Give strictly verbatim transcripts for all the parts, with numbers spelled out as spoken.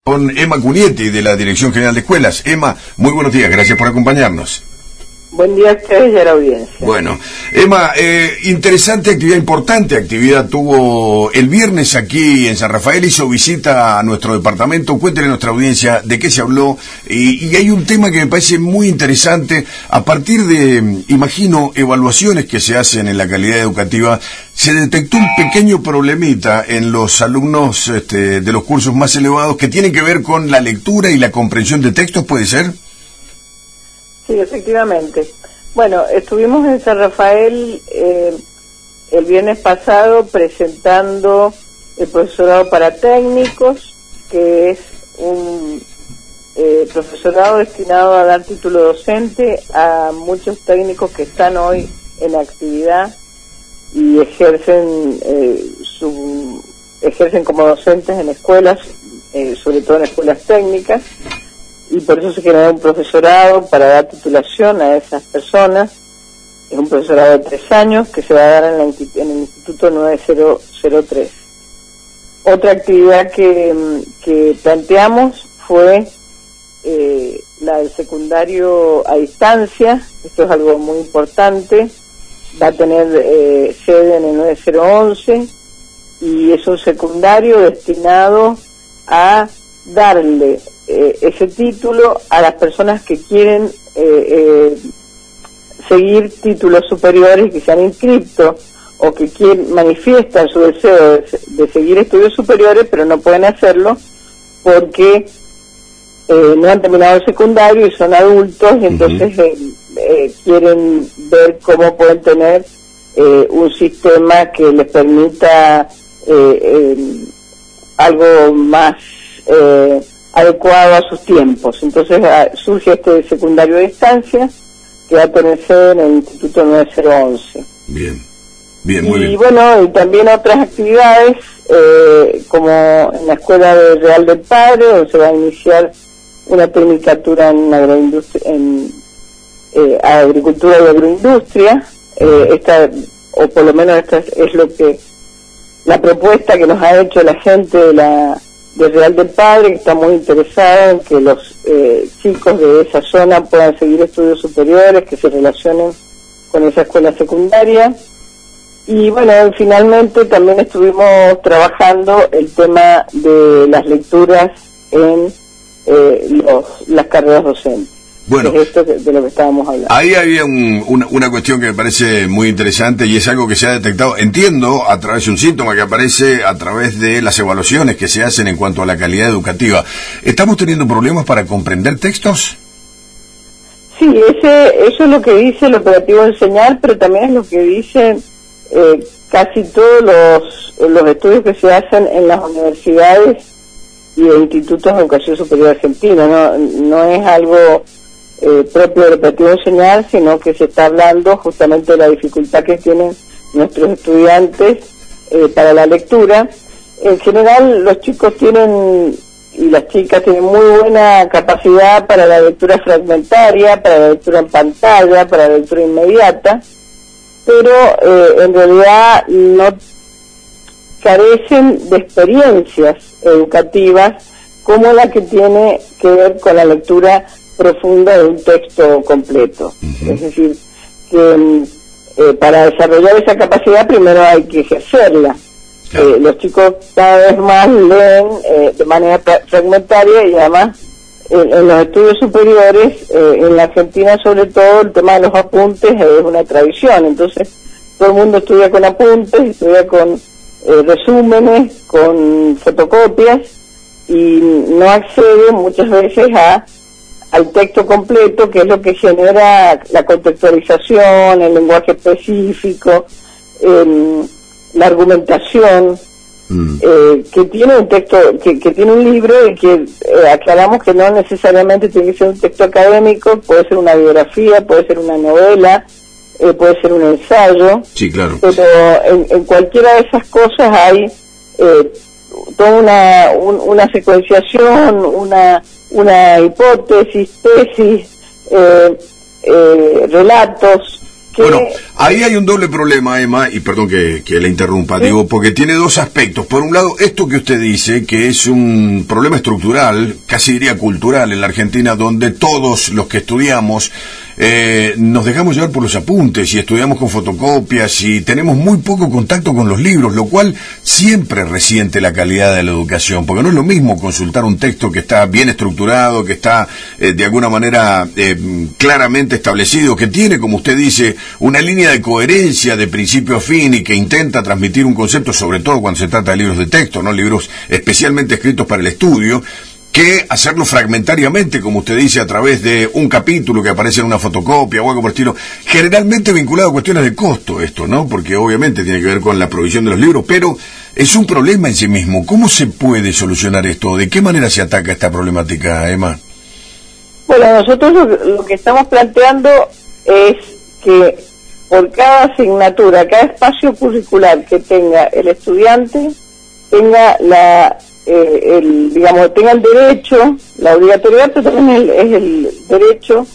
Con Emma Cunietti, de la Dirección General de Escuelas. Emma, muy buenos días, gracias por acompañarnos. Buen día a ustedes y a la audiencia. Bueno, Emma, eh, interesante actividad, importante actividad tuvo el viernes aquí en San Rafael, hizo visita a nuestro departamento. Cuéntenle a nuestra audiencia de qué se habló, y, y hay un tema que me parece muy interesante. A partir de, imagino, evaluaciones que se hacen en la calidad educativa, se detectó un pequeño problemita en los alumnos este, de los cursos más elevados que tienen que ver con la lectura y la comprensión de textos, ¿puede ser? Sí, efectivamente. Bueno, estuvimos en San Rafael eh, el viernes pasado presentando el profesorado para técnicos, que es un eh, profesorado destinado a dar título docente a muchos técnicos que están hoy en actividad y ejercen eh, su ejercen como docentes en escuelas, eh, sobre todo en escuelas técnicas, y por eso se generó un profesorado para dar titulación a esas personas. Es un profesorado de tres años que se va a dar en, la, en el Instituto nueve cero cero tres. Otra actividad que, que planteamos fue eh, la del secundario a distancia. Esto es algo muy importante. Va a tener eh, sede en el nueve cero once y es un secundario destinado a darle eh, ese título a las personas que quieren eh, eh, seguir títulos superiores, que se han inscrito o que quieren, manifiestan su deseo de, de seguir estudios superiores, pero no pueden hacerlo porque eh, no han terminado el secundario y son adultos, y entonces eh, eh, quieren ver cómo pueden tener eh, un sistema que les permita eh, eh, algo más eh, adecuado a sus tiempos. Entonces a, surge este secundario de distancia que va a tener sede en el Instituto nueve cero once. Bien, bien, muy y, bien. Y bueno, y también otras actividades, eh, como en la Escuela de Real del Padre, donde se va a iniciar una tecnicatura en, agroindustria, en eh, agricultura y agroindustria. Eh, esta, o por lo menos esta es, es lo que la propuesta que nos ha hecho la gente de la de Real del Padre, que está muy interesada en que los eh, chicos de esa zona puedan seguir estudios superiores, que se relacionen con esa escuela secundaria. Y bueno, finalmente también estuvimos trabajando el tema de las lecturas en eh, los, las carreras docentes. Bueno, es esto de lo que estábamos hablando. Ahí había un, una, una cuestión que me parece muy interesante, y es algo que se ha detectado, entiendo, a través de un síntoma que aparece a través de las evaluaciones que se hacen en cuanto a la calidad educativa. ¿Estamos teniendo problemas para comprender textos? Sí, ese, eso es lo que dice el operativo Enseñar, pero también es lo que dicen eh, casi todos los, los estudios que se hacen en las universidades y en institutos de educación superior argentina. No, no es algo Eh, propio del operativo Enseñar, sino que se está hablando justamente de la dificultad que tienen nuestros estudiantes eh, para la lectura. En general los chicos tienen y las chicas tienen muy buena capacidad para la lectura fragmentaria, para la lectura en pantalla, para la lectura inmediata, pero eh, en realidad no carecen de experiencias educativas como la que tiene que ver con la lectura profunda de un texto completo. Uh-huh. Es decir, que eh, para desarrollar esa capacidad primero hay que ejercerla. Claro. Eh, los chicos cada vez más leen eh, de manera fragmentaria, y además eh, en los estudios superiores, eh, en la Argentina sobre todo, el tema de los apuntes es una tradición. Entonces todo el mundo estudia con apuntes, estudia con eh, resúmenes, con fotocopias, y no accede muchas veces a al texto completo, que es lo que genera la contextualización, el lenguaje específico, eh, la argumentación, mm. eh, que tiene un texto, que, que tiene un libro, y que eh, aclaramos que no necesariamente tiene que ser un texto académico, puede ser una biografía, puede ser una novela, eh, puede ser un ensayo. Sí, claro. Pero en, en cualquiera de esas cosas hay eh, toda una, un, una secuenciación, una una hipótesis, tesis, eh, eh, relatos Que... Bueno, ahí hay un doble problema, Emma, y perdón que, que le interrumpa, ¿sí? Digo, porque tiene dos aspectos. Por un lado, esto que usted dice, que es un problema estructural, casi diría cultural en la Argentina, donde todos los que estudiamos eh, nos dejamos llevar por los apuntes y estudiamos con fotocopias y tenemos muy poco contacto con los libros, lo cual siempre resiente la calidad de la educación, porque no es lo mismo consultar un texto que está bien estructurado, que está eh, de alguna manera eh, claramente establecido, que tiene, como usted dice, una línea de coherencia de principio a fin y que intenta transmitir un concepto, sobre todo cuando se trata de libros de texto, no libros especialmente escritos para el estudio, que hacerlo fragmentariamente, como usted dice, a través de un capítulo que aparece en una fotocopia o algo por el estilo, generalmente vinculado a cuestiones de costo esto, ¿no? Porque obviamente tiene que ver con la provisión de los libros, pero es un problema en sí mismo. ¿Cómo se puede solucionar esto? ¿De qué manera se ataca esta problemática, Emma? Bueno, nosotros lo, lo que estamos planteando es que por cada asignatura, cada espacio curricular que tenga el estudiante, tenga la Eh, el, digamos, tenga el derecho, la obligatoriedad, pero también el, es el derecho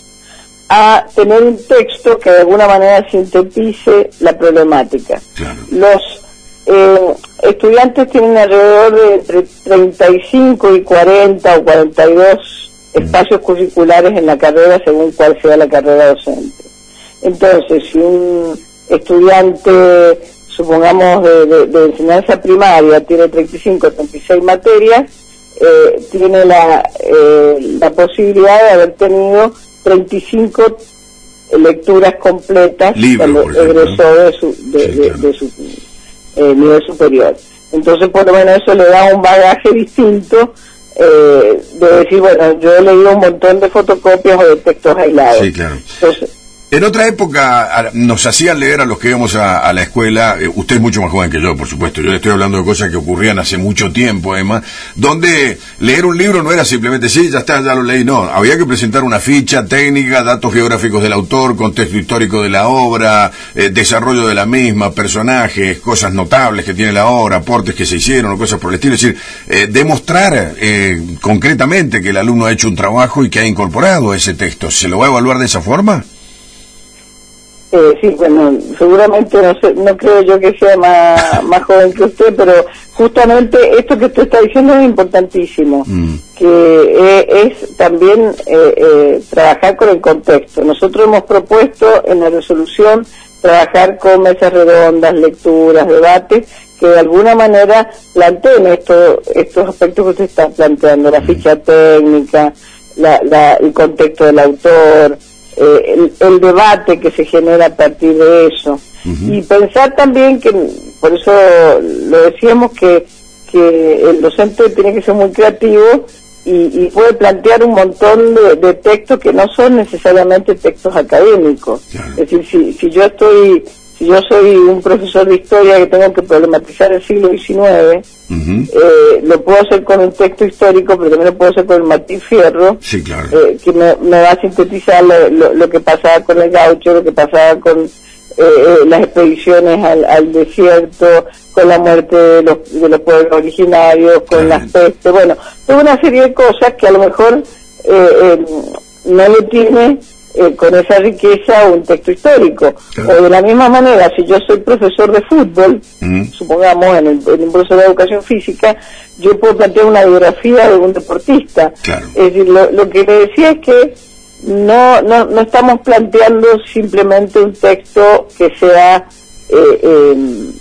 a tener un texto que de alguna manera sintetice la problemática. Claro. Los eh, estudiantes tienen alrededor de entre treinta y cinco y cuarenta o cuarenta y dos mm. espacios curriculares en la carrera según cuál sea la carrera docente. Entonces, si un estudiante, supongamos de, de, de enseñanza primaria, tiene treinta y cinco, treinta y seis materias, eh, tiene la, eh, la posibilidad de haber tenido treinta y cinco lecturas completas Libro, cuando egresó de su, de, sí, de, claro. de su eh, nivel superior. Entonces, por lo menos eso le da un bagaje distinto eh, de decir, bueno, yo he leído un montón de fotocopias o de textos aislados. Sí, claro. Entonces, en otra época nos hacían leer a los que íbamos a, a la escuela, eh, usted es mucho más joven que yo, por supuesto, yo le estoy hablando de cosas que ocurrían hace mucho tiempo, Emma, donde leer un libro no era simplemente, sí, ya está, ya lo leí, no, había que presentar una ficha técnica, datos biográficos del autor, contexto histórico de la obra, eh, desarrollo de la misma, personajes, cosas notables que tiene la obra, aportes que se hicieron o cosas por el estilo, es decir, eh, demostrar eh, concretamente que el alumno ha hecho un trabajo y que ha incorporado ese texto. ¿Se lo va a evaluar de esa forma? Eh, sí, bueno, seguramente no sé, no creo yo que sea más, más joven que usted, pero justamente esto que usted está diciendo es importantísimo, mm. que eh, es también eh, eh, trabajar con el contexto. Nosotros hemos propuesto en la resolución trabajar con mesas redondas, lecturas, debates, que de alguna manera planteen esto, estos aspectos que usted está planteando, la ficha técnica, la, la, el contexto del autor, Eh, el, el debate que se genera a partir de eso. Uh-huh. Y pensar también que, por eso lo decíamos, que, que el docente tiene que ser muy creativo y, y puede plantear un montón de, de textos que no son necesariamente textos académicos. Claro. Es decir, si, si yo estoy, si yo soy un profesor de historia que tengo que problematizar el siglo diecinueve, uh-huh. eh, lo puedo hacer con un texto histórico, pero también lo puedo hacer con el Martín Fierro, sí, claro. eh, que me, me va a sintetizar lo, lo, lo que pasaba con el gaucho, lo que pasaba con eh, las expediciones al, al desierto, con la muerte de los, de los pueblos originarios, con las pestes, bueno, toda una serie de cosas que a lo mejor eh, eh, no le tiene Eh, con esa riqueza un texto histórico. Claro. O de la misma manera, si yo soy profesor de fútbol, mm. supongamos en, el, en un profesor de educación física, yo puedo plantear una biografía de un deportista. Claro. Es decir, lo, lo que le decía es que no, no, no estamos planteando simplemente un texto que sea eh, eh,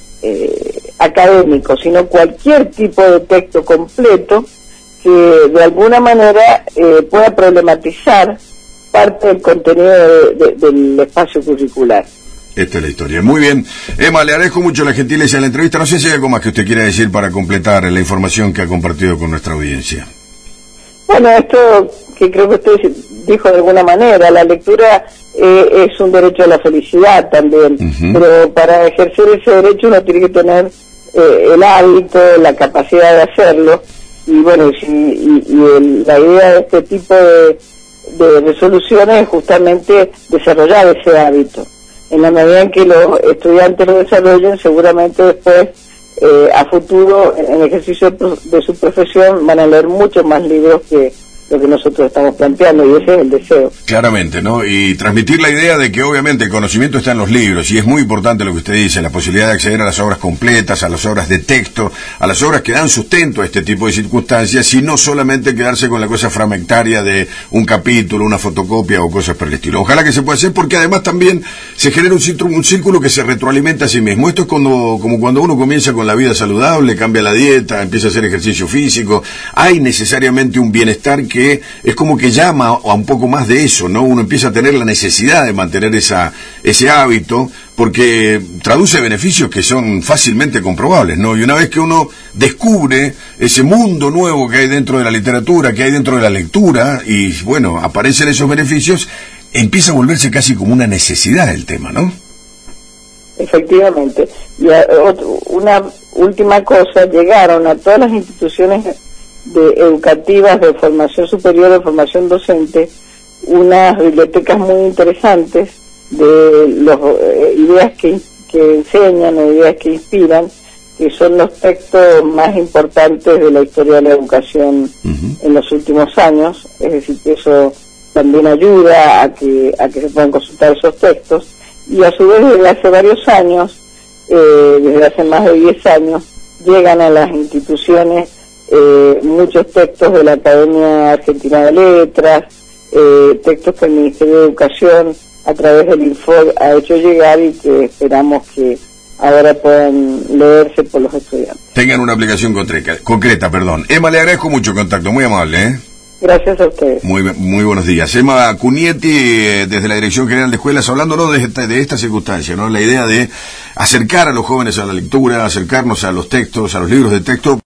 eh, académico, sino cualquier tipo de texto completo que de alguna manera eh, pueda problematizar parte del contenido de, de, del espacio curricular. Esta es la historia. Muy bien. Emma, le agradezco mucho la gentileza de la entrevista. No sé si hay algo más que usted quiera decir para completar la información que ha compartido con nuestra audiencia. Bueno, esto que creo que usted dijo de alguna manera, la lectura eh, es un derecho a la felicidad también, uh-huh. pero para ejercer ese derecho uno tiene que tener eh, el hábito, la capacidad de hacerlo, y bueno, y, y, y el, la idea de este tipo de de resoluciones es justamente desarrollar ese hábito. En la medida en que los estudiantes lo desarrollen, seguramente después, eh, a futuro, en el ejercicio de su profesión, van a leer muchos más libros que lo que nosotros estamos planteando, y ese es el deseo. Claramente, ¿no? Y transmitir la idea de que obviamente el conocimiento está en los libros, y es muy importante lo que usted dice, la posibilidad de acceder a las obras completas, a las obras de texto, a las obras que dan sustento a este tipo de circunstancias, y no solamente quedarse con la cosa fragmentaria de un capítulo, una fotocopia o cosas por el estilo. Ojalá que se pueda hacer, porque además también se genera un círculo, un círculo que se retroalimenta a sí mismo. Esto es cuando, como cuando uno comienza con la vida saludable, cambia la dieta, empieza a hacer ejercicio físico, hay necesariamente un bienestar que es como que llama a un poco más de eso, ¿no? Uno empieza a tener la necesidad de mantener esa ese hábito, porque traduce beneficios que son fácilmente comprobables, ¿no? Y una vez que uno descubre ese mundo nuevo que hay dentro de la literatura, que hay dentro de la lectura, y bueno, aparecen esos beneficios, empieza a volverse casi como una necesidad el tema, ¿no? Efectivamente. Y a, otro, una última cosa, llegaron a todas las instituciones de educativas de formación superior, de formación docente, unas bibliotecas muy interesantes de las eh, ideas que, que enseñan o ideas que inspiran, que son los textos más importantes de la historia de la educación uh-huh. en los últimos años. Es decir, que eso también ayuda a que a que se puedan consultar esos textos, y a su vez desde hace varios años, eh, desde hace más de diez años, llegan a las instituciones Eh, muchos textos de la Academia Argentina de Letras, eh, textos que el Ministerio de Educación a través del Infob ha hecho llegar y que esperamos que ahora puedan leerse por los estudiantes. Tengan una aplicación concreta, concreta, perdón. Emma, le agradezco mucho el contacto, muy amable, ¿eh? Gracias a ustedes. Muy muy buenos días. Emma Cunietti, eh, desde la Dirección General de Escuelas, hablándonos de esta, de esta circunstancia, ¿no? La idea de acercar a los jóvenes a la lectura, acercarnos a los textos, a los libros de texto.